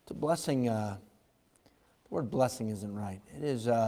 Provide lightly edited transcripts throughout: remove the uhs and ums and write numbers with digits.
It's a blessing. The word blessing isn't right. It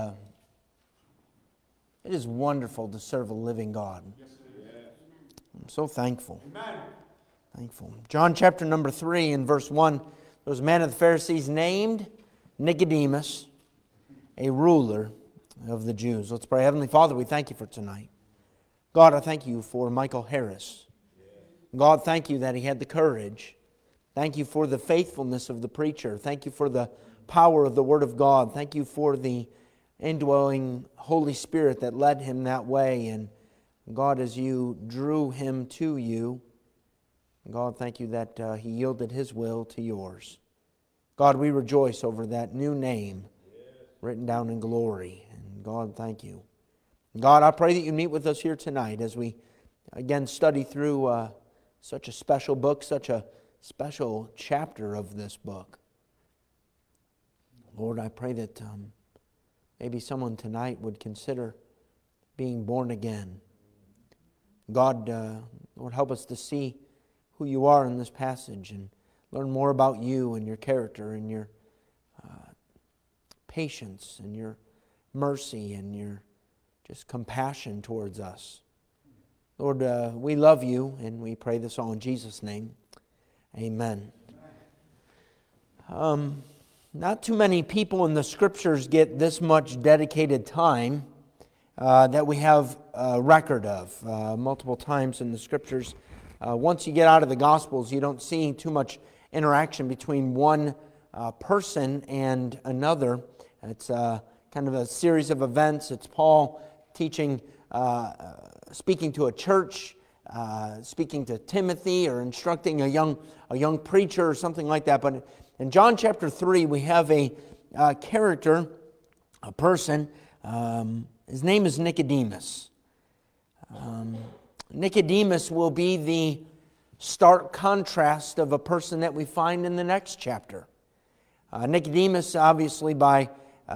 is wonderful to serve a living God. I'm so thankful. Amen. Thankful. John chapter number 3 and verse 1. There was a man of the Pharisees named Nicodemus, a ruler of the Jews. Let's pray. Heavenly Father, we thank you for tonight. God, I thank you for Michael Harris. God, thank you that he had the courage. Thank you for the faithfulness of the preacher. Thank you for the power of the Word of God. Thank you for the indwelling Holy Spirit that led him that way. And God, as you drew him to you, God, thank you that he yielded his will to yours. God, we rejoice over that new name written down in glory. And God, thank you. God, I pray that you meet with us here tonight as we again study through such a special book, such a special chapter of this book. Lord, I pray that maybe someone tonight would consider being born again. God, Lord, help us to see who you are in this passage and learn more about you and your character and your patience and your mercy and your just compassion towards us. Lord, we love you and we pray this all in Jesus' name. Amen. Not too many people in the Scriptures get this much dedicated time that we have a record of. Multiple times in the Scriptures. Once you get out of the Gospels, you don't see too much interaction between one person and another. It's kind of a series of events. It's Paul teaching, speaking to a church, speaking to Timothy, or instructing a young preacher or something like that. But in John chapter 3, we have a character, a person. His name is Nicodemus. Nicodemus will be the stark contrast of a person that we find in the next chapter. Nicodemus, obviously, by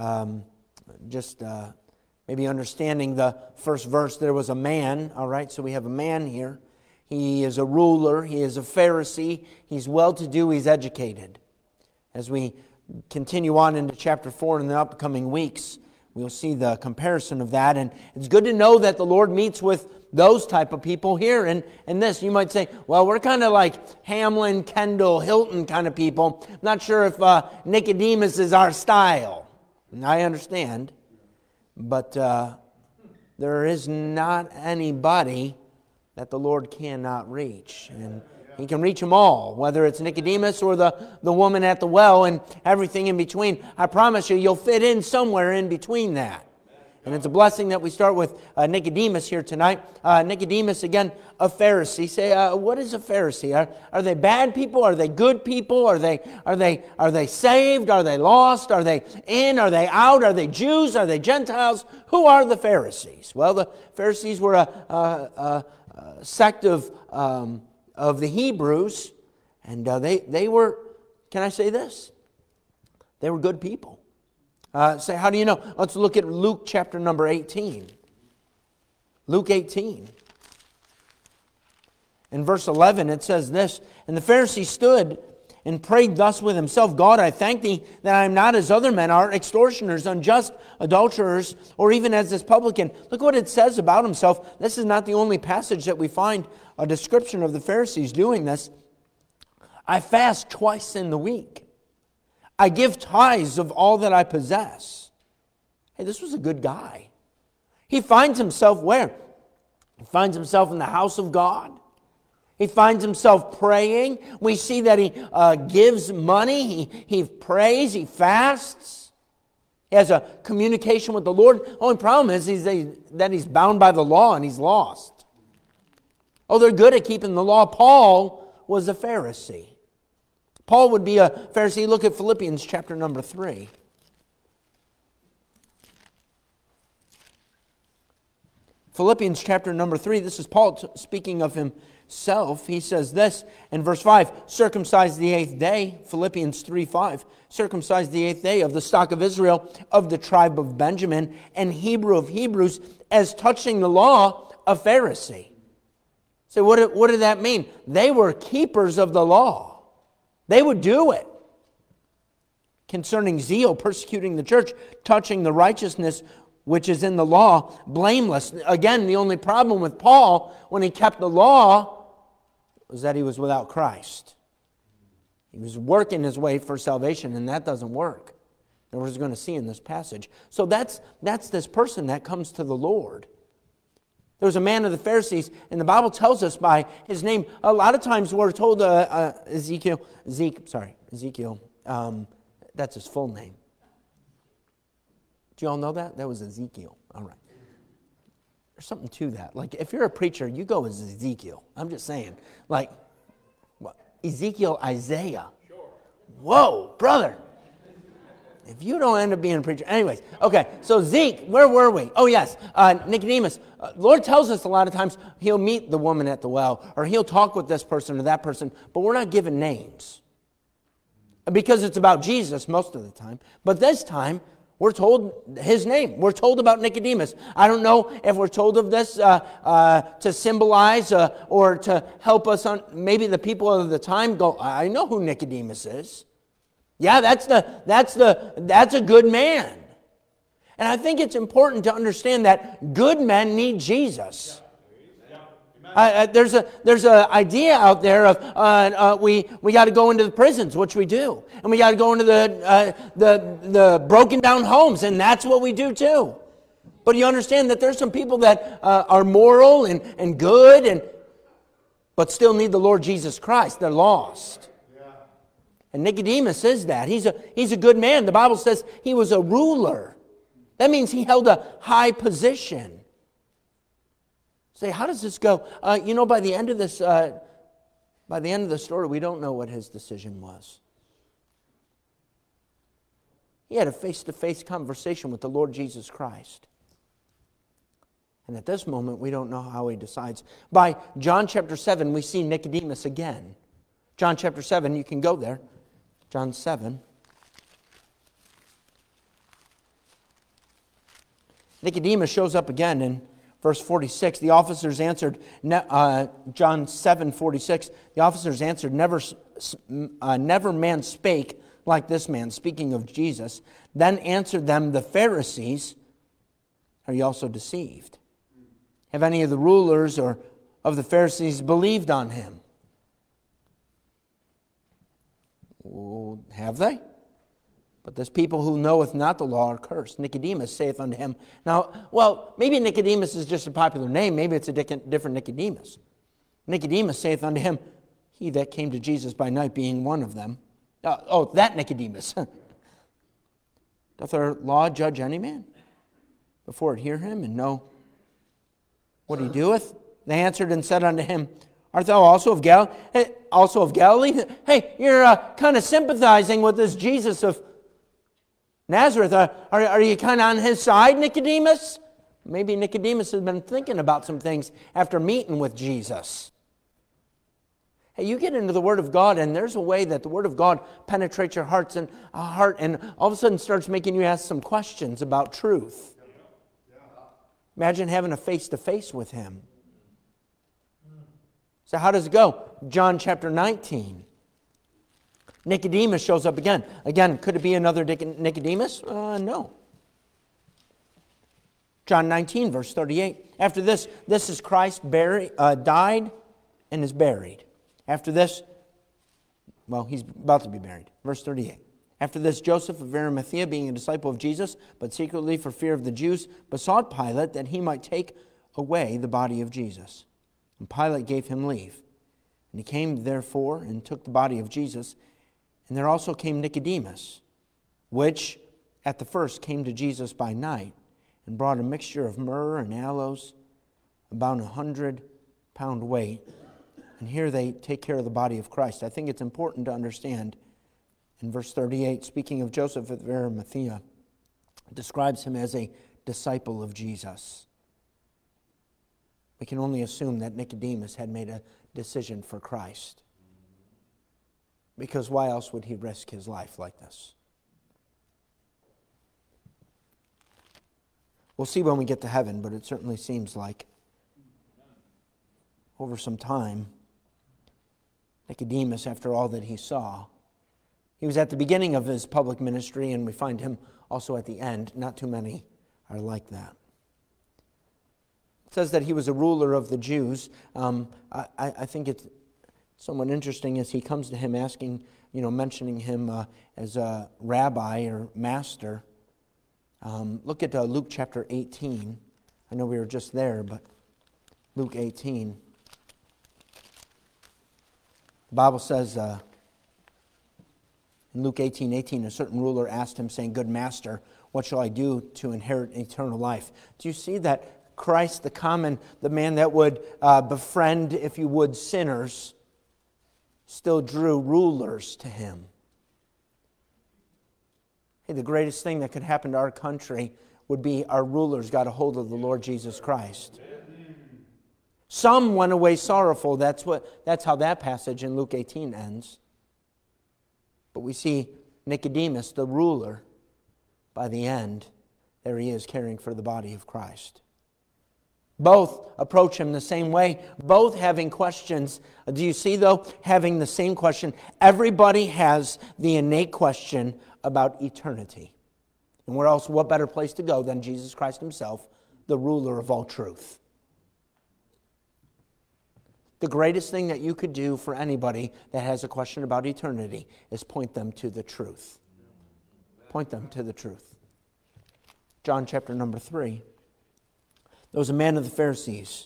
maybe understanding the first verse, there was a man, all right, so we have a man here. He is a ruler, he is a Pharisee, he's well-to-do, he's educated. As we continue on into chapter 4 in the upcoming weeks, we'll see the comparison of that, and it's good to know that the Lord meets with those type of people here. And this, you might say, well, we're kind of like Hamlin, Kendall, Hilton kind of people. I'm not sure if Nicodemus is our style. And I understand. But there is not anybody that the Lord cannot reach. And He can reach them all, whether it's Nicodemus or the woman at the well and everything in between. I promise you, you'll fit in somewhere in between that. And it's a blessing that we start with Nicodemus here tonight. Nicodemus, again, a Pharisee. Say, what is a Pharisee? Are they bad people? Are they good people? Are they saved? Are they lost? Are they in? Are they out? Are they Jews? Are they Gentiles? Who are the Pharisees? Well, the Pharisees were a sect of the Hebrews, and they were. Can I say this? They were good people. Say, how do you know? Let's look at Luke chapter number 18. Luke 18. In verse 11 it says this, "And the Pharisee stood and prayed thus with himself, God, I thank thee that I am not as other men are, extortioners, unjust, adulterers, or even as this publican." Look what it says about himself. This is not the only passage that we find a description of the Pharisees doing this. "I fast twice in the week. I give tithes of all that I possess." Hey, this was a good guy. He finds himself where? He finds himself in the house of God. He finds himself praying. We see that he gives money. He prays. He fasts. He has a communication with the Lord. The only problem is that he's bound by the law and he's lost. Oh, they're good at keeping the law. Paul was a Pharisee. Paul would be a Pharisee. Look at Philippians chapter number 3. Philippians chapter number 3. This is Paul speaking of himself. He says this in verse 5. "Circumcised the 8th day," Philippians 3:5. "Circumcised the 8th day of the stock of Israel, of the tribe of Benjamin, and Hebrew of Hebrews, as touching the law, a Pharisee." So what did that mean? They were keepers of the law. They would do it. concerning zeal, persecuting the church, touching the righteousness which is in the law, blameless. Again, the only problem with Paul when he kept the law was that he was without Christ. He was working his way for salvation, and that doesn't work. And we're going to see in this passage. So that's this person that comes to the Lord. There was a man of the Pharisees, and the Bible tells us by his name. A lot of times we're told Ezekiel, that's his full name. Do you all know that? That was Ezekiel. All right. There's something to that. Like, if you're a preacher, you go as Ezekiel. I'm just saying. Like, what? Ezekiel, Isaiah. Sure. Whoa, brother. If you don't end up being a preacher. Anyways, okay, so Zeke, where were we? Oh, yes, Nicodemus. Lord tells us a lot of times he'll meet the woman at the well, or he'll talk with this person or that person, but we're not given names. Because it's about Jesus most of the time. But this time, we're told his name. We're told about Nicodemus. I don't know if we're told of this to symbolize or to help us on. Maybe the people of the time go, I know who Nicodemus is. Yeah, that's a good man. And I think it's important to understand that good men need Jesus. There's an idea out there of we got to go into the prisons, which we do, and we got to go into the broken down homes, and that's what we do too. But you understand that there's some people that are moral and good, but still need the Lord Jesus Christ. They're lost. And Nicodemus is that. He's a good man. The Bible says he was a ruler. That means he held a high position. Say, how does this go? By the end of this, by the end of the story, we don't know what his decision was. He had a face-to-face conversation with the Lord Jesus Christ. And at this moment, we don't know how he decides. By John chapter 7, we see Nicodemus again. John chapter 7, you can go there. John 7. Nicodemus shows up again in verse 46. The officers answered, John 7:46. The officers answered, never man spake like this man, speaking of Jesus. Then answered them the Pharisees, are you also deceived? Have any of the rulers or of the Pharisees believed on him? Well, have they? But this people who knoweth not the law are cursed. Nicodemus saith unto him. Now, maybe Nicodemus is just a popular name. Maybe it's a different Nicodemus. Nicodemus saith unto him, he that came to Jesus by night being one of them. That Nicodemus. Doth our law judge any man before it hear him and know what he doeth? They answered and said unto him, art thou also of Galilee? Hey, you're kind of sympathizing with this Jesus of Nazareth. Are you kind of on his side, Nicodemus? Maybe Nicodemus has been thinking about some things after meeting with Jesus. Hey, you get into the Word of God, and there's a way that the Word of God penetrates your heart, and all of a sudden starts making you ask some questions about truth. Imagine having a face-to-face with him. So how does it go? John chapter 19. Nicodemus shows up again. Again, could it be another Nicodemus? No. John 19, verse 38. After this is Christ died and is buried. After this, he's about to be buried. Verse 38. After this, Joseph of Arimathea, being a disciple of Jesus, but secretly for fear of the Jews, besought Pilate that he might take away the body of Jesus. And Pilate gave him leave. And he came therefore and took the body of Jesus. And there also came Nicodemus, which at the first came to Jesus by night, and brought a mixture of myrrh and aloes, about 100-pound weight. And here they take care of the body of Christ. I think it's important to understand in verse 38, speaking of Joseph of Arimathea, it describes him as a disciple of Jesus. We can only assume that Nicodemus had made a decision for Christ. Because why else would he risk his life like this? We'll see when we get to heaven, but it certainly seems like over some time, Nicodemus, after all that he saw, He was at the beginning of his public ministry, and we find him also at the end. Not too many are like that. It says that he was a ruler of the Jews. I think it's somewhat interesting as he comes to him asking, mentioning him as a rabbi or master. Look at Luke chapter 18. I know we were just there, but Luke 18. The Bible says in Luke 18:18, a certain ruler asked him, saying, "Good master, what shall I do to inherit eternal life?" Do you see that Christ, the man that would befriend, if you would, sinners, still drew rulers to him? Hey, the greatest thing that could happen to our country would be our rulers got a hold of the Lord Jesus Christ. Some went away sorrowful. That's how that passage in Luke 18 ends. But we see Nicodemus, the ruler, by the end, there he is caring for the body of Christ. Both approach him the same way, both having questions. Do you see, though, having the same question? Everybody has the innate question about eternity. And where else, what better place to go than Jesus Christ himself, the ruler of all truth? The greatest thing that you could do for anybody that has a question about eternity is point them to the truth. Point them to the truth. John chapter number 3. There was a man of the Pharisees.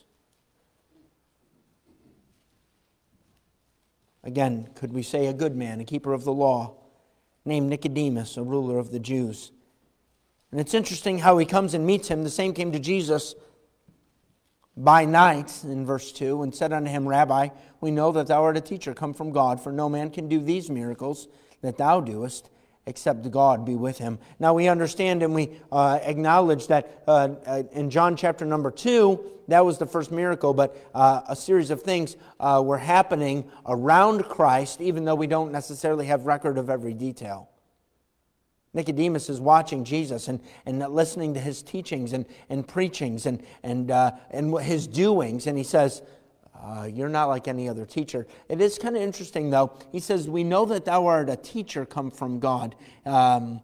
Again, could we say a good man, a keeper of the law, named Nicodemus, a ruler of the Jews. And it's interesting how he comes and meets him. The same came to Jesus by night, in verse 2, and said unto him, Rabbi, we know that thou art a teacher come from God, for no man can do these miracles that thou doest, except God be with him. Now we understand and we acknowledge that in John chapter number 2, that was the first miracle, but a series of things were happening around Christ, even though we don't necessarily have record of every detail. Nicodemus is watching Jesus and listening to his teachings and preachings and his doings, and he says, you're not like any other teacher. It is kind of interesting, though. He says, we know that thou art a teacher come from God. In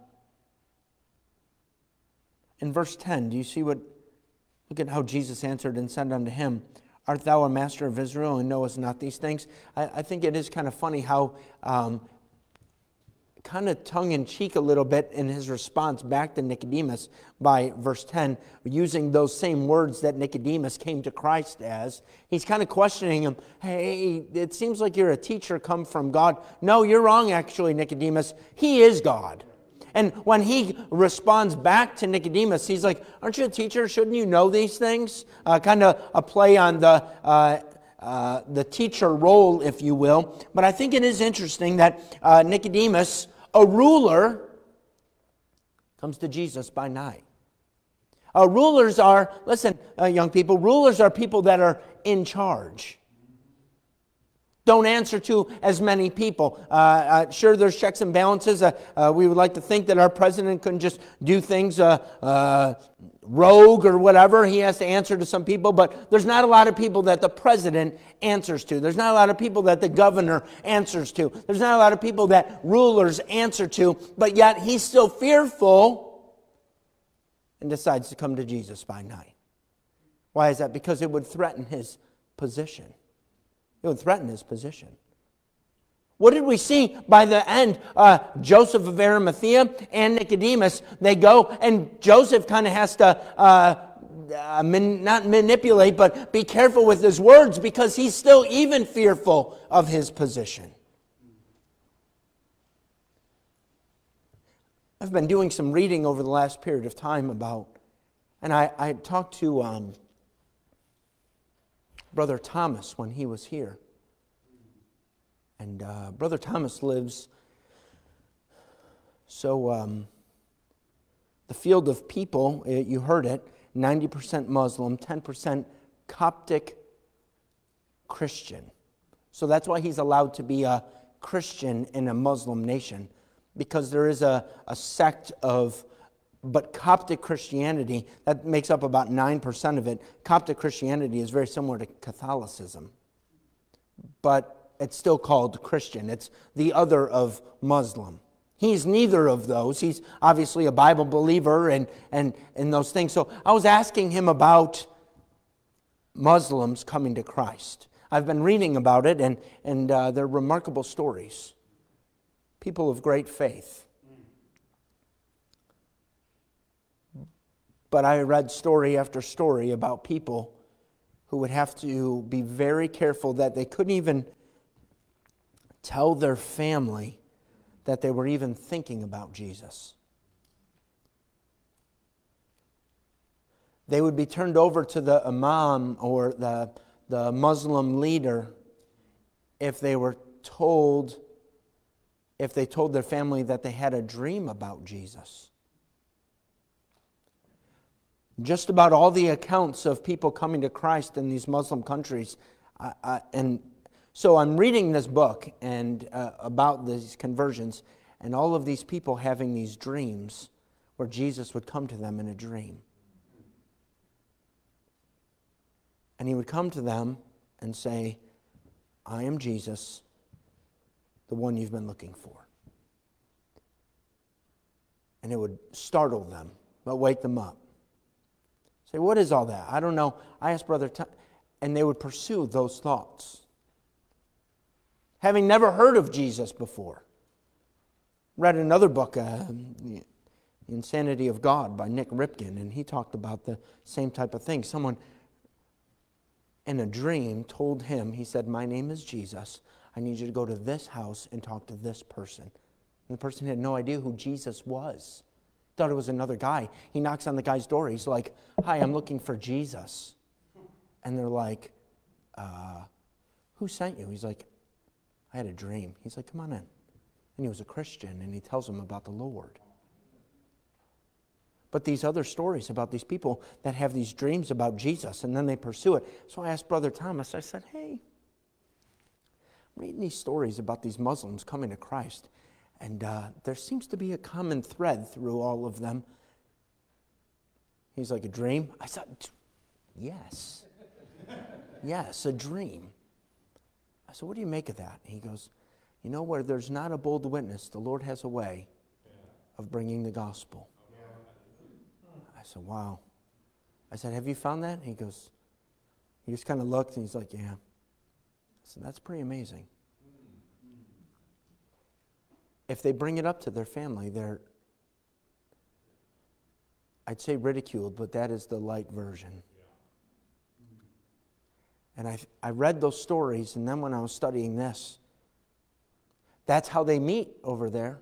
verse 10, do you see what? Look at how Jesus answered and said unto him, art thou a master of Israel and knowest not these things? I think it is kind of funny how kind of tongue-in-cheek a little bit in his response back to Nicodemus by verse 10, using those same words that Nicodemus came to Christ as. He's kind of questioning him, hey, it seems like you're a teacher come from God. No, you're wrong actually, Nicodemus. He is God. And when he responds back to Nicodemus, he's like, aren't you a teacher? Shouldn't you know these things? Kind of a play on the teacher role, if you will. But I think it is interesting that Nicodemus, a ruler, comes to Jesus by night. Rulers are, listen, young people, rulers are people that are in charge. Don't answer to as many people. Sure, there's checks and balances. We would like to think that our president couldn't just do things rogue or whatever. He has to answer to some people, but there's not a lot of people that the president answers to. There's not a lot of people that the governor answers to. There's not a lot of people that rulers answer to, but yet he's still fearful and decides to come to Jesus by night. Why is that? Because it would threaten his position. It would threaten his position. What did we see by the end? Joseph of Arimathea and Nicodemus, they go, and Joseph kind of has to not manipulate, but be careful with his words because he's still even fearful of his position. I've been doing some reading over the last period of time about, and I talked to Brother Thomas when he was here. And Brother Thomas lives, the field of people, you heard it, 90% Muslim, 10% Coptic Christian. So that's why he's allowed to be a Christian in a Muslim nation, because there is a sect of, but Coptic Christianity, that makes up about 9% of it. Coptic Christianity is very similar to Catholicism, but it's still called Christian. It's the other of Muslim. He's neither of those. He's obviously a Bible believer and those things. So I was asking him about Muslims coming to Christ. I've been reading about it, and they're remarkable stories. People of great faith. But I read story after story about people who would have to be very careful that they couldn't even tell their family that they were even thinking about Jesus. They would be turned over to the imam or the Muslim leader if they told their family that they had a dream about Jesus. Just about all the accounts of people coming to Christ in these Muslim countries, and so I'm reading this book and about these conversions, and all of these people having these dreams where Jesus would come to them in a dream. And he would come to them and say, I am Jesus, the one you've been looking for. And it would startle them, but wake them up. Say, what is all that? I don't know. I asked Brother Tom, and they would pursue those thoughts. Having never heard of Jesus before. Read another book, The Insanity of God by Nick Ripken, and he talked about the same type of thing. Someone in a dream told him, he said, my name is Jesus. I need you to go to this house and talk to this person. And the person had no idea who Jesus was. Thought it was another guy. He knocks on the guy's door. He's like, hi, I'm looking for Jesus. And they're like, who sent you? He's like, I had a dream. He's like, come on in. And he was a Christian, and he tells them about the Lord. But these other stories about these people that have these dreams about Jesus, and then they pursue it. So I asked Brother Thomas, I said, hey, I'm reading these stories about these Muslims coming to Christ, and there seems to be a common thread through all of them. He's like, a dream? I said, yes. Yes, a dream. I said, what do you make of that? He goes, you know, where there's not a bold witness, the Lord has a way of bringing the gospel. I said, wow. I said, have you found that? He goes, he just kind of looked and he's like, yeah. I said, that's pretty amazing. If they bring it up to their family, they're, I'd say ridiculed, but that is the light version. And I read those stories, and then when I was studying this, that's how they meet over there.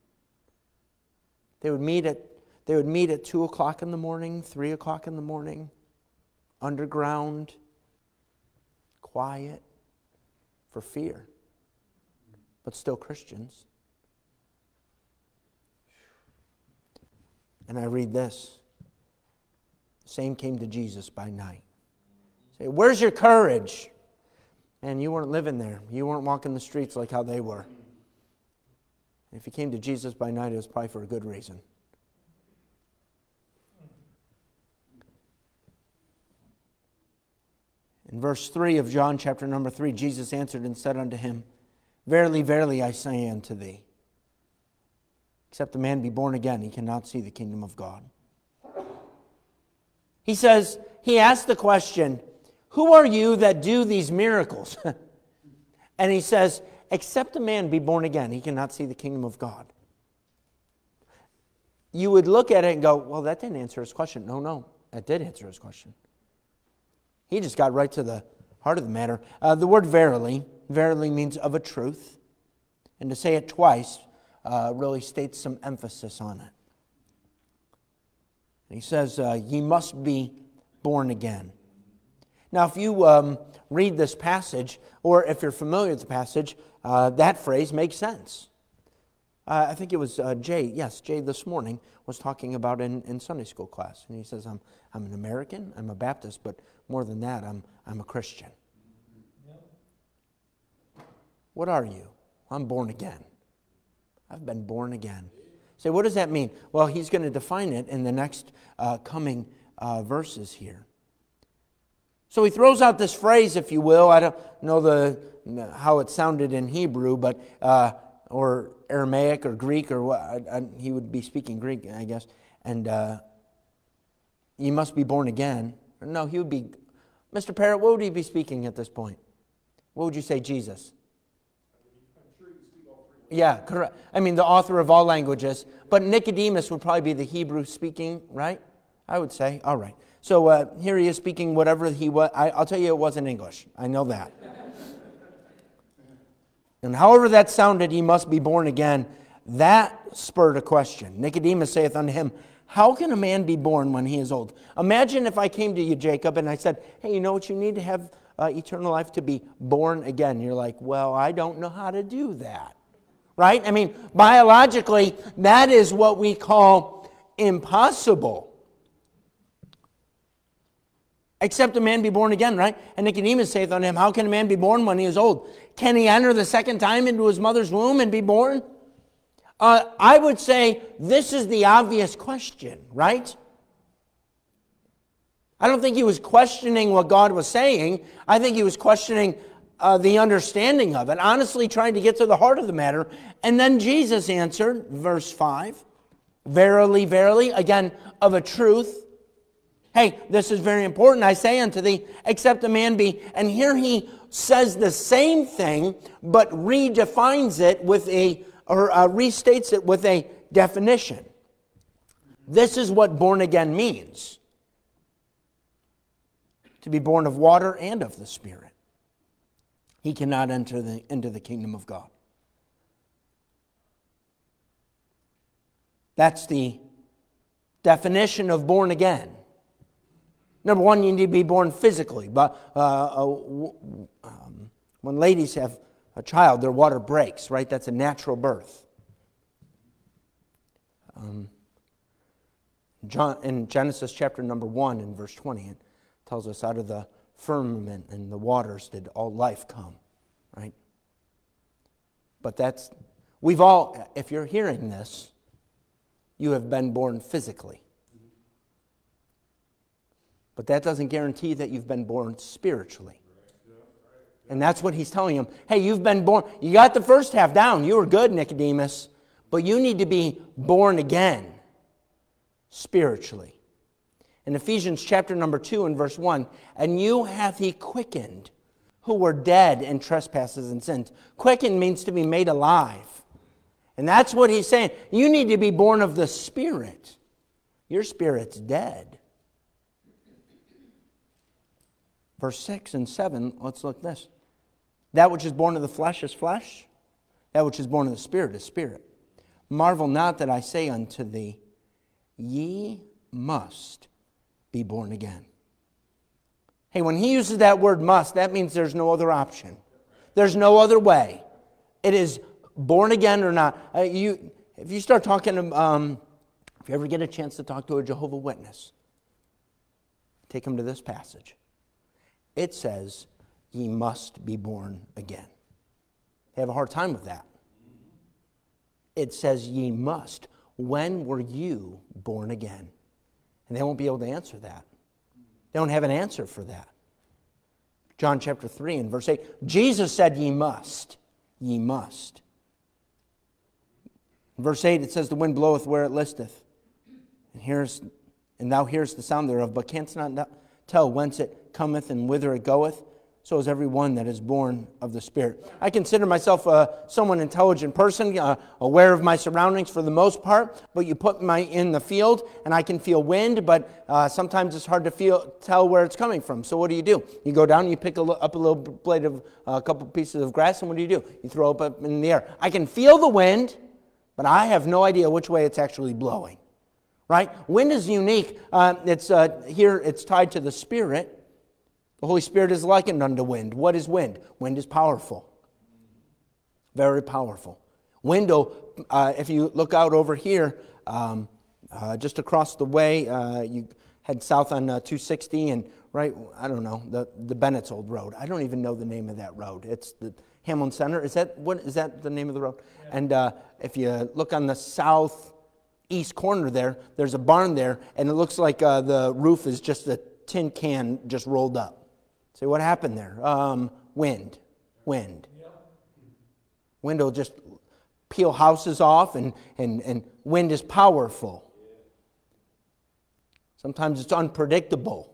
They would meet at 2 o'clock in the morning, 3 o'clock in the morning, underground, quiet, for fear, but still Christians. And I read this. Same came to Jesus by night. Say, where's your courage? And you weren't living there. You weren't walking the streets like how they were. If you came to Jesus by night, it was probably for a good reason. In verse 3 of John chapter number 3, Jesus answered and said unto him, verily, verily, I say unto thee, except a man be born again, he cannot see the kingdom of God. He says, he asked the question, who are you that do these miracles? And he says, except a man be born again, he cannot see the kingdom of God. You would look at it and go, well, that didn't answer his question. No, that did answer his question. He just got right to the heart of the matter. The word verily means of a truth. And to say it twice really states some emphasis on it. And he says, ye must be born again. Now, if you read this passage, or if you're familiar with the passage, that phrase makes sense. I think it was Jay this morning was talking about in Sunday school class. And he says, I'm an American, I'm a Baptist, but more than that, I'm a Christian. What are you? I'm born again. I've been born again. Say, what does that mean? Well, he's going to define it in the next coming verses here. So he throws out this phrase, if you will. I don't know how it sounded in Hebrew, but or Aramaic or Greek or what. He would be speaking Greek, I guess. And you must be born again. No, he would be, Mr. Parrott, what would he be speaking at this point? What would you say, Jesus? Yeah, correct. I mean, the author of all languages. But Nicodemus would probably be the Hebrew speaking, right? I would say. All right. So here he is speaking whatever he was. I'll tell you it wasn't English. I know that. And however that sounded, he must be born again. That spurred a question. Nicodemus saith unto him, how can a man be born when he is old? Imagine if I came to you, Jacob, and I said, hey, you know what you need to have eternal life to be born again. You're like, well, I don't know how to do that. Right? I mean, biologically, that is what we call impossible. Except a man be born again, right? And Nicodemus saith unto him, how can a man be born when he is old? Can he enter the second time into his mother's womb and be born? I would say this is the obvious question, right? I don't think he was questioning what God was saying. I think he was questioning the understanding of it, honestly trying to get to the heart of the matter. And then Jesus answered, verse 5, verily, verily, again, of a truth. Hey, this is very important. I say unto thee, except a man be. And here he says the same thing, but redefines it with restates it with a definition. This is what born again means. To be born of water and of the Spirit. He cannot enter into the kingdom of God. That's the definition of born again. Number one, you need to be born physically. But when ladies have a child, their water breaks, right? That's a natural birth. In Genesis chapter number 1 and verse 20, it tells us out of the firmament and the waters did all life come, right? But we've all, if you're hearing this, you have been born physically. But that doesn't guarantee that you've been born spiritually. And that's what he's telling him. Hey, you've been born. You got the first half down. You were good, Nicodemus. But you need to be born again spiritually. In Ephesians chapter number 2 and verse 1, and you hath he quickened who were dead in trespasses and sins. Quickened means to be made alive. And that's what he's saying. You need to be born of the Spirit. Your spirit's dead. Verse 6 and 7, let's look at this. That which is born of the flesh is flesh. That which is born of the Spirit is spirit. Marvel not that I say unto thee, ye must be born again. Hey, when he uses that word must, that means there's no other option. There's no other way. It is born again or not. If you start talking, if you ever get a chance to talk to a Jehovah's Witness, take them to this passage. It says, ye must be born again. They have a hard time with that. It says, ye must. When were you born again? And they won't be able to answer that. They don't have an answer for that. John chapter 3 and verse 8, Jesus said, ye must. Ye must. In verse 8 it says, the wind bloweth where it listeth, and thou hearest the sound thereof, but canst not tell whence it cometh and whither it goeth. So is every one that is born of the Spirit. I consider myself a somewhat intelligent person, aware of my surroundings for the most part, but you put me in the field and I can feel wind, but sometimes it's hard to tell where it's coming from. So what do? You go down and you pick up a little blade of a couple pieces of grass, and what do? You throw it up in the air. I can feel the wind, but I have no idea which way it's actually blowing. Right? Wind is unique. Here it's tied to the Spirit. The Holy Spirit is likened unto wind. What is wind? Wind is powerful. Very powerful. Wind, if you look out over here, just across the way, you head south on 260 and right, I don't know, the Bennett's old road. I don't even know the name of that road. It's the Hamlin Center. Is that the name of the road? Yeah. And if you look on the southeast corner there's a barn there, and it looks like the roof is just a tin can just rolled up. Say, what happened there? Wind. Wind will just peel houses off, and wind is powerful. Sometimes it's unpredictable.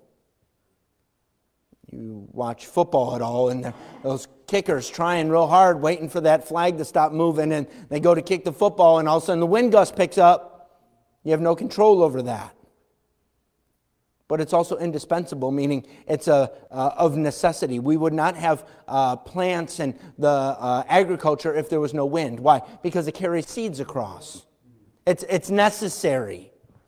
You watch football at all, and those kickers trying real hard, waiting for that flag to stop moving, and they go to kick the football, and all of a sudden the wind gust picks up. You have no control over that. But it's also indispensable, meaning it's of necessity. We would not have plants and the agriculture if there was no wind. Why? Because it carries seeds across. It's necessary.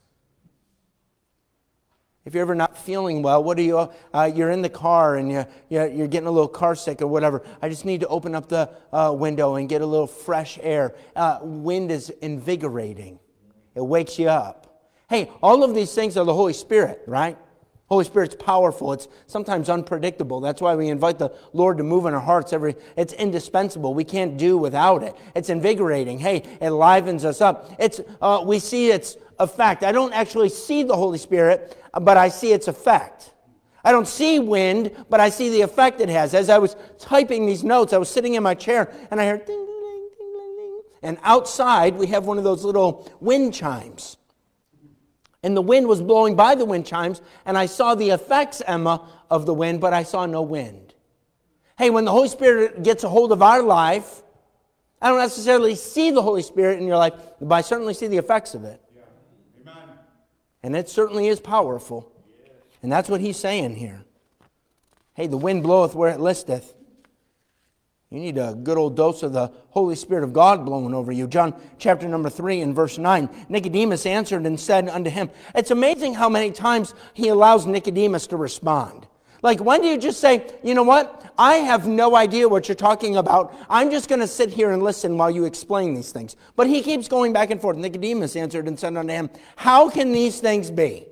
If you're ever not feeling well, what do you? You're in the car and you're getting a little car sick or whatever. I just need to open up the window and get a little fresh air. Wind is invigorating. It wakes you up. Hey, all of these things are the Holy Spirit, right? Holy Spirit's powerful. It's sometimes unpredictable. That's why we invite the Lord to move in our hearts. It's indispensable. We can't do without it. It's invigorating. Hey, it livens us up. We see its effect. I don't actually see the Holy Spirit, but I see its effect. I don't see wind, but I see the effect it has. As I was typing these notes, I was sitting in my chair, and I heard ding, ding, ding, ding, ding. And outside, we have one of those little wind chimes. And the wind was blowing by the wind chimes, and I saw the effects, Emma, of the wind, but I saw no wind. Hey, when the Holy Spirit gets a hold of our life, I don't necessarily see the Holy Spirit in your life, but I certainly see the effects of it. Yeah. Amen. And it certainly is powerful. Yes. And that's what he's saying here. Hey, the wind bloweth where it listeth. You need a good old dose of the Holy Spirit of God blowing over you. John chapter number 3 and verse 9. Nicodemus answered and said unto him. It's amazing how many times he allows Nicodemus to respond. Like, when do you just say, you know what? I have no idea what you're talking about. I'm just going to sit here and listen while you explain these things. But he keeps going back and forth. Nicodemus answered and said unto him, how can these things be?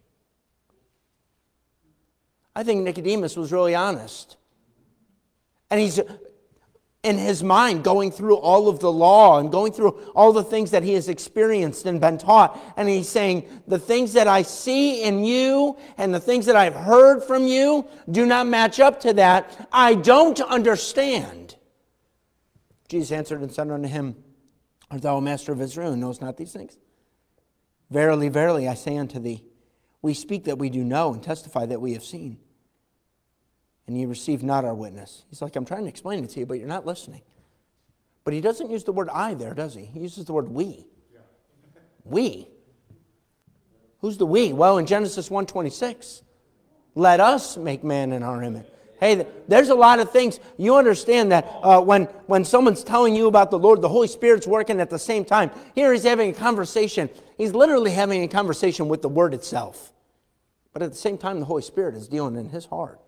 I think Nicodemus was really honest. And he's in his mind going through all of the law and going through all the things that he has experienced and been taught. And he's saying, the things that I see in you and the things that I've heard from you do not match up to that. I don't understand. Jesus answered and said unto him, art thou a master of Israel and knowest not these things? Verily, verily, I say unto thee, we speak that we do know and testify that we have seen. And ye receive not our witness. He's like, I'm trying to explain it to you, but you're not listening. But he doesn't use the word I there, does he? He uses the word we. Yeah. We. Who's the we? Well, in Genesis 1:26, let us make man in our image. Hey, there's a lot of things. You understand that when someone's telling you about the Lord, the Holy Spirit's working at the same time. Here he's having a conversation. He's literally having a conversation with the Word itself. But at the same time, the Holy Spirit is dealing in his heart.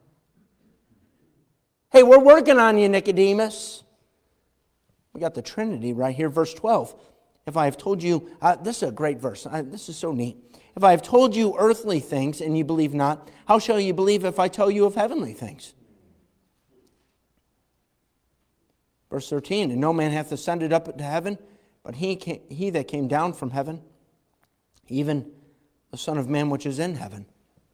Hey, we're working on you, Nicodemus. We got the Trinity right here, verse 12. If I have told you, this is a great verse. This is so neat. If I have told you earthly things and you believe not, how shall you believe if I tell you of heavenly things? Verse 13, and no man hath ascended up to heaven, but he that came down from heaven, even the Son of Man which is in heaven.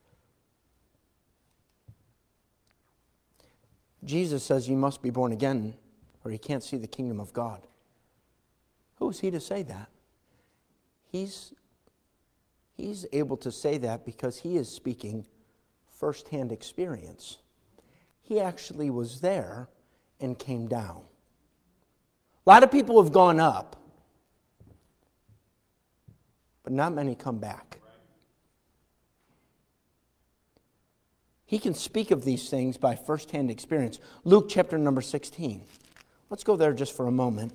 Jesus says you must be born again or you can't see the kingdom of God. Who is he to say that? He's able to say that because he is speaking firsthand experience. He actually was there and came down. A lot of people have gone up, but not many come back. He can speak of these things by firsthand experience. Luke chapter number 16. Let's go there just for a moment.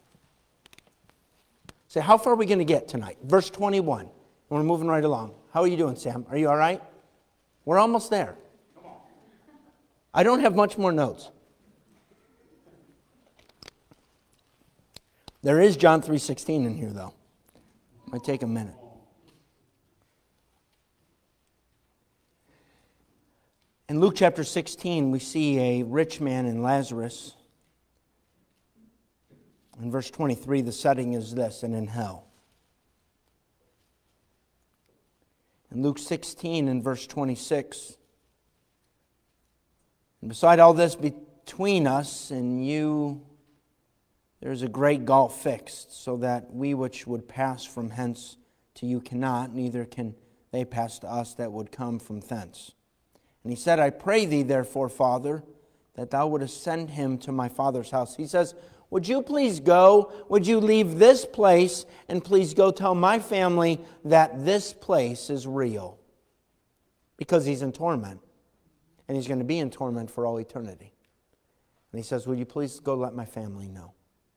Say, how far are we going to get tonight? Verse 21. We're moving right along. How are you doing, Sam? Are you all right? We're almost there. Come on. I don't have much more notes. There is John 3:16 in here, though. Might take a minute. In Luke chapter 16, we see a rich man and Lazarus. In verse 23, the setting is this, and in hell. In Luke 16, in verse 26, and beside all this, between us and you, There is a great gulf fixed, so that we which would pass from hence to you cannot, neither can they pass to us that would come from thence. And he said, I pray thee, therefore, Father, that thou wouldest send him to my father's house. He says, would you please go? Would you leave this place and please go tell my family that this place is real? Because he's in torment. And he's going to be in torment for all eternity. And he says, would you please go let my family know?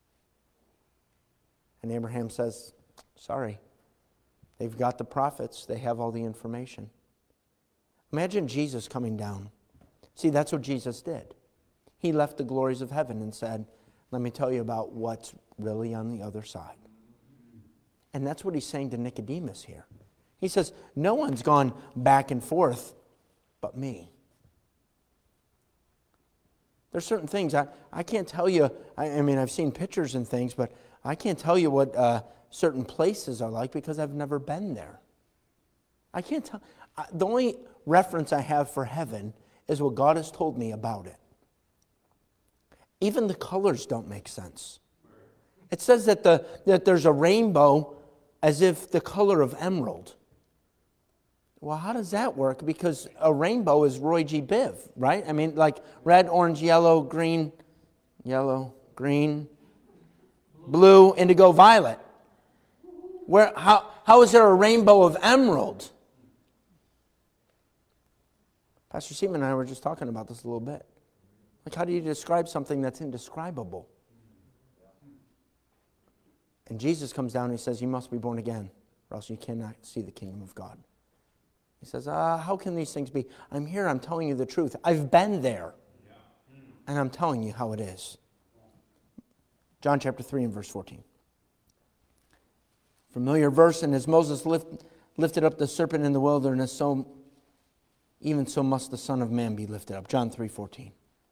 And Abraham says, sorry. They've got the prophets. They have all the information. Imagine Jesus coming down. See, that's what Jesus did. He left the glories of heaven and said, let me tell you about what's really on the other side. And that's what he's saying to Nicodemus here. He says, no one's gone back and forth but me. There's certain things I can't tell you. I mean, I've seen pictures and things, but I can't tell you what certain places are like because I've never been there. I can't tell. The only reference I have for heaven is what God has told me about it. Even the colors don't make sense. It says that there's a rainbow as if the color of emerald. Well, how does that work? Because a rainbow is Roy G. Biv, right? I mean, like red, orange, yellow, green, blue, indigo, violet. How is there a rainbow of emerald? Pastor Seaman and I were just talking about this a little bit. Like, how do you describe something that's indescribable? And Jesus comes down and he says, you must be born again, or else you cannot see the kingdom of God. He says, how can these things be? I'm here, I'm telling you the truth. I've been there. And I'm telling you how it is. John chapter 3 and verse 14. Familiar verse, and as Moses lifted up the serpent in the wilderness, even so must the Son of Man be lifted up. John 3:14.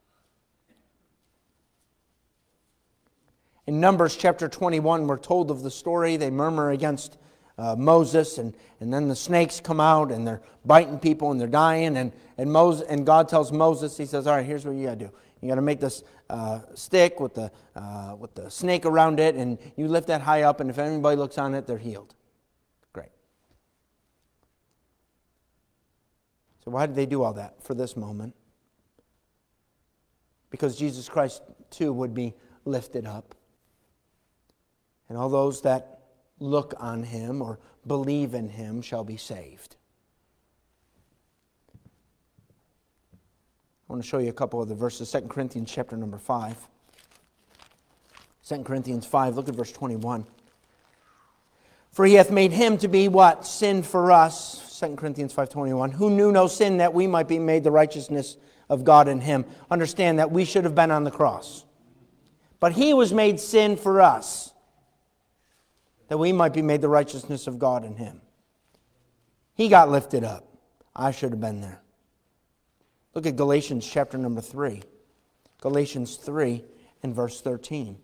In Numbers chapter 21, we're told of the story. They murmur against Moses, and then the snakes come out, and they're biting people, and they're dying. And God tells Moses, he says, all right, here's what you got to do. You got to make this stick with the snake around it, and you lift that high up, and if anybody looks on it, they're healed. Great. So why did they do all that for this moment? Because Jesus Christ, too, would be lifted up. And all those that look on him or believe in him shall be saved. I want to show you a couple of the verses. 2 Corinthians chapter number 5. 2 Corinthians 5, look at verse 21. For he hath made him to be what? Sin for us. 2 Corinthians 5:21. Who knew no sin, that we might be made the righteousness of God in him. Understand that we should have been on the cross. But he was made sin for us, that we might be made the righteousness of God in him. He got lifted up. I should have been there. Look at Galatians chapter number 3. Galatians 3 and verse 13.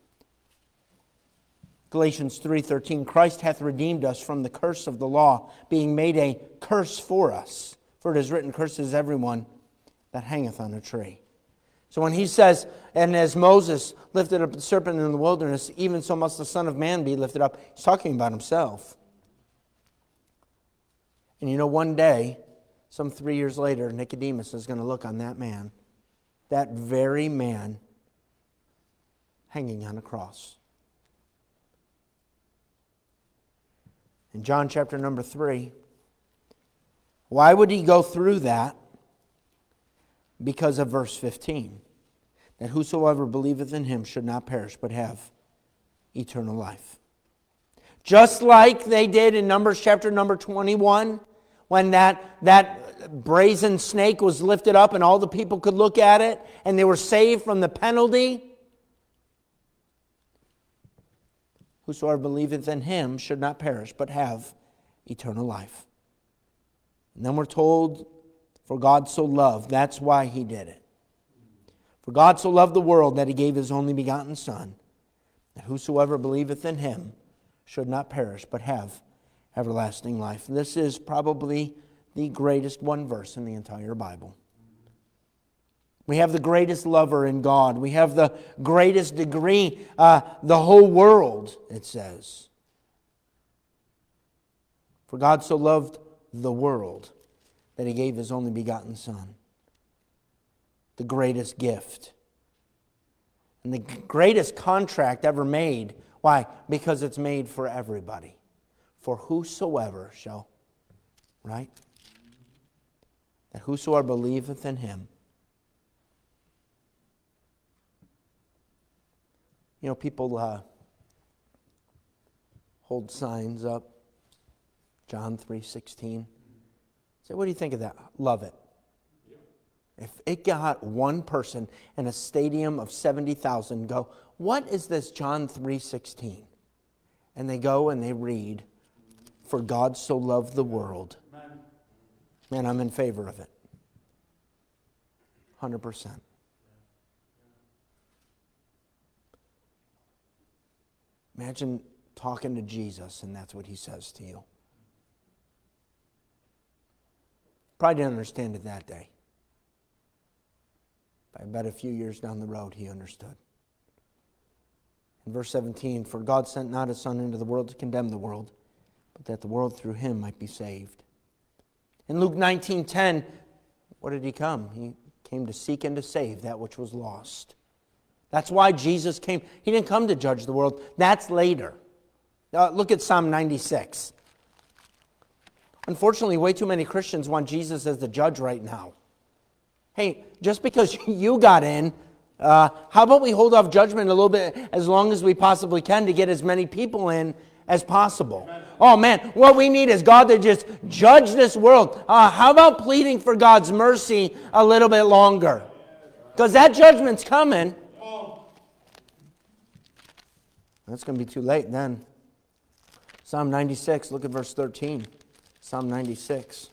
Galatians 3:13. Christ hath redeemed us from the curse of the law, being made a curse for us. For it is written, cursed is everyone that hangeth on a tree. So when he says, and as Moses lifted up the serpent in the wilderness, even so must the Son of Man be lifted up, he's talking about himself. And you know, one day, some 3 years later, Nicodemus is going to look on that man, that very man, hanging on a cross. In John chapter number 3, why would he go through that? Because of verse 15. That whosoever believeth in him should not perish, but have eternal life. Just like they did in Numbers chapter number 21, when that brazen snake was lifted up and all the people could look at it, and they were saved from the penalty. Whosoever believeth in him should not perish, but have eternal life. And then we're told, for God so loved, that's why he did it. For God so loved the world that he gave his only begotten Son, that whosoever believeth in him should not perish, but have everlasting life. This is probably the greatest one verse in the entire Bible. We have the greatest lover in God. We have the greatest degree, the whole world, it says. For God so loved the world that He gave His only begotten Son. The greatest gift. And the greatest contract ever made. Why? Because it's made for everybody. For whosoever shall, right? That whosoever believeth in Him. You know, people hold signs up. John 3:16. Say, what do you think of that? Love it. If it got one person in a stadium of 70,000 go, what is this John 3:16? And they go and they read, for God so loved the world. Man, I'm in favor of it. 100%. Imagine talking to Jesus and that's what He says to you. Probably didn't understand it that day. But I bet a few years down the road he understood. In verse 17, for God sent not His Son into the world to condemn the world, but that the world through Him might be saved. In Luke 19:10, what did He come? He came to seek and to save that which was lost. That's why Jesus came. He didn't come to judge the world. That's later. Look at Psalm 96. Unfortunately, way too many Christians want Jesus as the judge right now. Hey, just because you got in, how about we hold off judgment a little bit as long as we possibly can to get as many people in as possible? Amen. Oh man, what we need is God to just judge this world. How about pleading for God's mercy a little bit longer? Because that judgment's coming. That's going to be too late then. Psalm 96, look at verse 13. Psalm 96.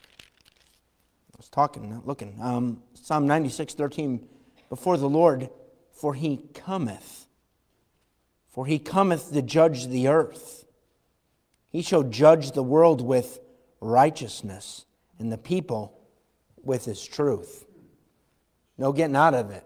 I was talking, not looking. Psalm 96, 13. Before the Lord, for He cometh. For He cometh to judge the earth. He shall judge the world with righteousness, and the people with His truth. No getting out of it.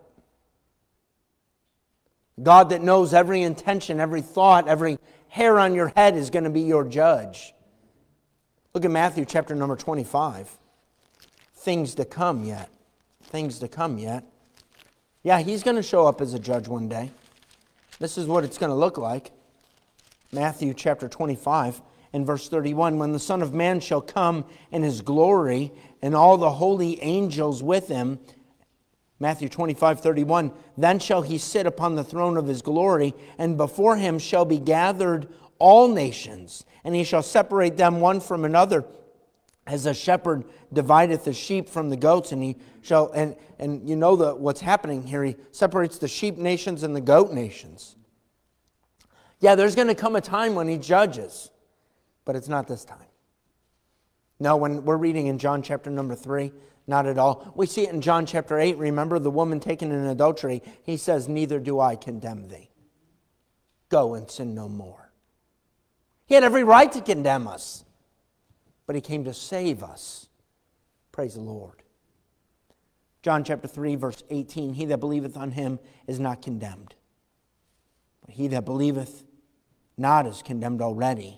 God that knows every intention, every thought, every hair on your head is going to be your judge. Look at Matthew chapter number 25. Things to come yet. Things to come yet. Yeah, He's going to show up as a judge one day. This is what it's going to look like. Matthew chapter 25 and verse 31. When the Son of Man shall come in His glory and all the holy angels with Him. Matthew 25:31. Then shall He sit upon the throne of His glory, and before Him shall be gathered all nations, and He shall separate them one from another, as a shepherd divideth the sheep from the goats. And He shall, and you know what's happening here. He separates the sheep nations and the goat nations. Yeah, there's going to come a time when He judges, but it's not this time. No, when we're reading in John chapter number 3, not at all. We see it in John chapter 8. Remember the woman taken in adultery. He says, neither do I condemn thee. Go and sin no more. He had every right to condemn us, but He came to save us. Praise the Lord. John chapter 3, verse 18. He that believeth on Him is not condemned, but he that believeth not is condemned already.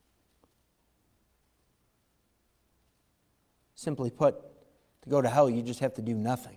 Simply put, to go to hell, you just have to do nothing.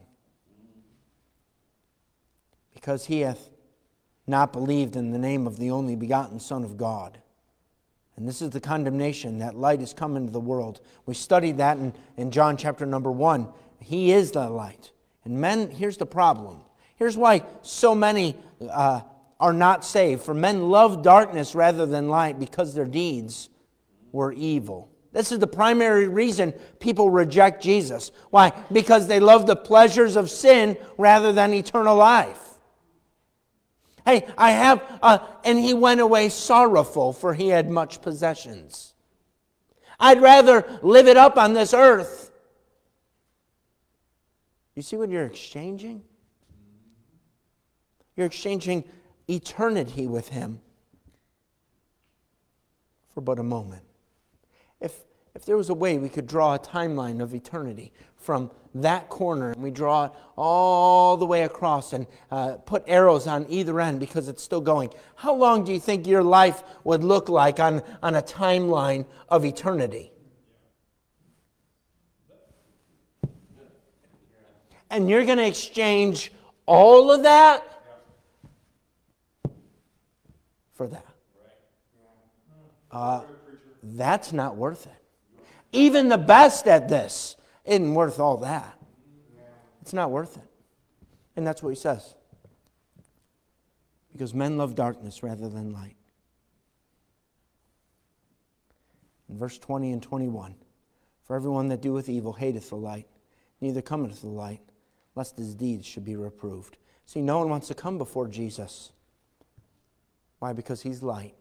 Because he hath not believed in the name of the only begotten Son of God. And this is the condemnation, that light is come into the world. We studied that in John chapter number 1. He is the light. And men, here's the problem. Here's why so many are not saved. For men love darkness rather than light, because their deeds were evil. This is the primary reason people reject Jesus. Why? Because they love the pleasures of sin rather than eternal life. Hey, and he went away sorrowful, for he had much possessions. I'd rather live it up on this earth. You see what you're exchanging? You're exchanging eternity with Him for but a moment. If there was a way we could draw a timeline of eternity from that corner, and we draw it all the way across and put arrows on either end because it's still going, how long do you think your life would look like on a timeline of eternity? And you're going to exchange all of that for that. That's not worth it. Even the best at this isn't worth all that. It's not worth it. And that's what he says. Because men love darkness rather than light. In verse 20 and 21, for everyone that doeth evil hateth the light, neither cometh to the light, lest his deeds should be reproved. See, no one wants to come before Jesus. Why? Because he's light.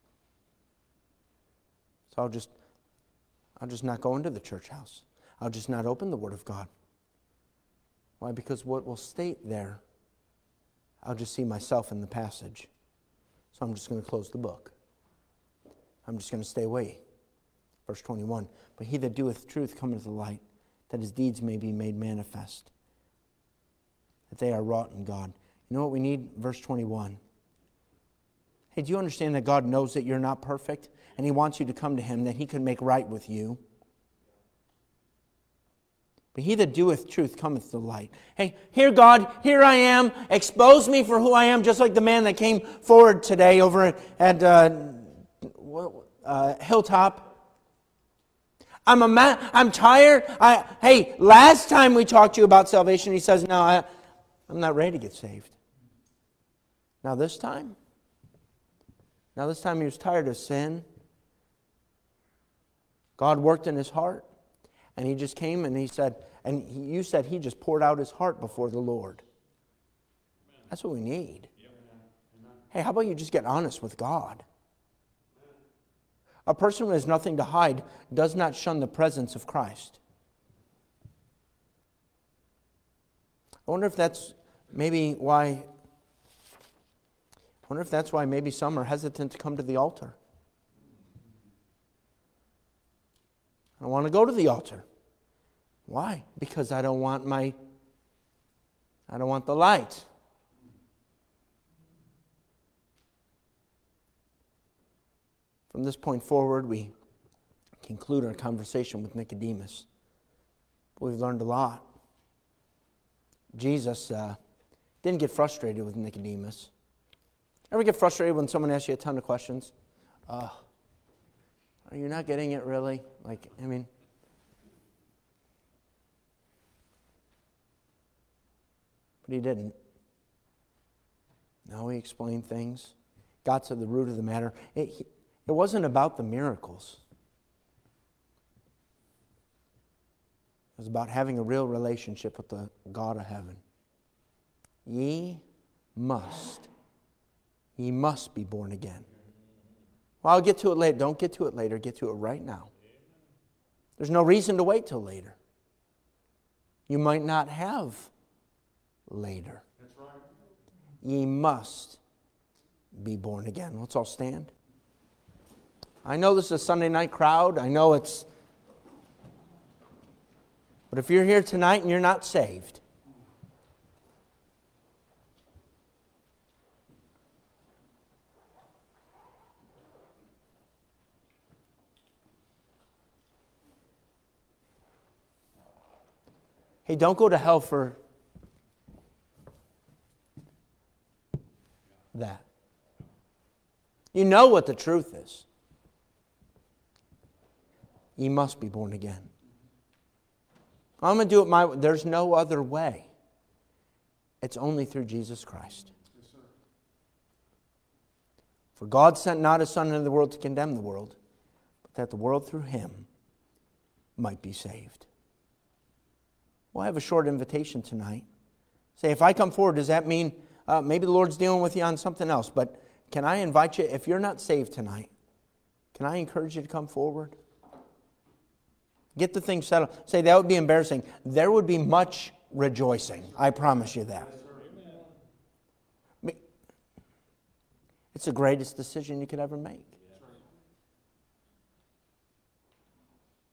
So I'll just not go into the church house. I'll just not open the Word of God. Why? Because what will state there, I'll just see myself in the passage. So I'm just going to close the book. I'm just going to stay away. Verse 21, but he that doeth truth cometh to the light, that his deeds may be made manifest, that they are wrought in God. You know what we need? Verse 21. Hey, do you understand that God knows that you're not perfect? And he wants you to come to him that he can make right with you. But he that doeth truth cometh to the light. Hey, here God, here I am. Expose me for who I am, just like the man that came forward today over at Hilltop. I'm tired. Hey, last time we talked to you about salvation, he says, no, I'm not ready to get saved. Now this time he was tired of sin. God worked in his heart. And he just came and he said, you said he just poured out his heart before the Lord. That's what we need. Hey, how about you just get honest with God? A person who has nothing to hide does not shun the presence of Christ. I wonder if that's why maybe some are hesitant to come to the altar. I don't want to go to the altar. Why? Because I don't want the light. From this point forward, we conclude our conversation with Nicodemus. We've learned a lot. Jesus didn't get frustrated with Nicodemus. Ever get frustrated when someone asks you a ton of questions? Are you not getting it really? But he didn't. No, he explained things. Got to the root of the matter. It wasn't about the miracles. It was about having a real relationship with the God of heaven. Ye must be born again. Well, I'll get to it later. Don't get to it later. Get to it right now. There's no reason to wait till later. You might not have later. That's right. Ye must be born again. Let's all stand. I know this is a Sunday night crowd. I know it's... But if you're here tonight and you're not saved, hey, don't go to hell for that. You know what the truth is. You must be born again. I'm going to do it my way. There's no other way. It's only through Jesus Christ. Yes, sir. For God sent not His Son into the world to condemn the world, but that the world through Him might be saved. We'll have a short invitation tonight. Say, if I come forward, does that mean maybe the Lord's dealing with you on something else? But can I invite you, if you're not saved tonight, can I encourage you to come forward? Get the thing settled. Say, that would be embarrassing. There would be much rejoicing. I promise you that. It's the greatest decision you could ever make.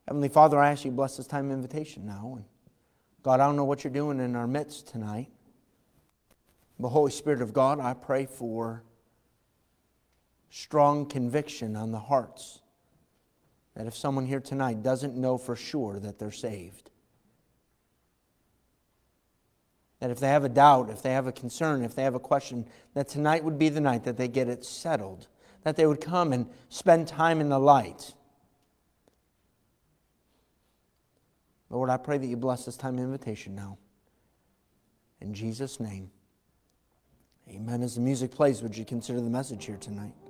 Heavenly Father, I ask you to bless this time of invitation now. And God, I don't know what you're doing in our midst tonight. But Holy Spirit of God, I pray for strong conviction on the hearts that if someone here tonight doesn't know for sure that they're saved, that if they have a doubt, if they have a concern, if they have a question, that tonight would be the night that they get it settled, that they would come and spend time in the light. Lord, I pray that you bless this time of invitation now. In Jesus' name, amen. As the music plays, would you consider the message here tonight?